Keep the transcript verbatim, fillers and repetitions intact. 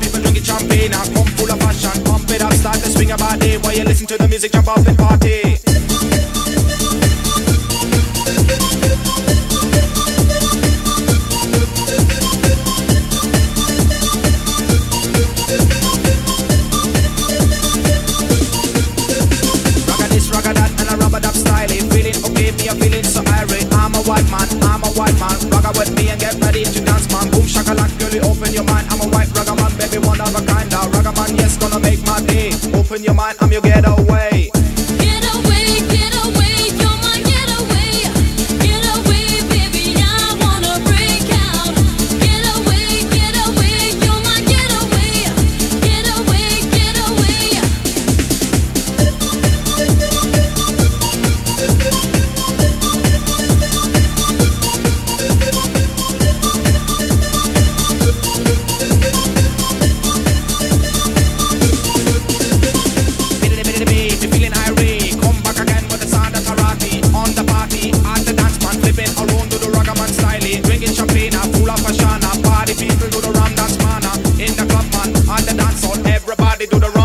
people drinking champagne. I come full of passion, pump it up, start to swing your body. While you listen to the music, jump up and party. White man, I'm a white man. Ragga with me and get ready to dance, man. Boom shakalak, girl, you open your mind. I'm a white ragga man, baby, one of a kind. A ragga man, yes, gonna make my day. Open your mind, I'm your getaway. Get away, get away, you're my getaway. Get away, baby, I wanna break out. Get away, get away, you're my getaway. Get away, get away. Drinking champagne, full of passion. Party people do the rum dance, man. In the club, man, on the dance hall, everybody do the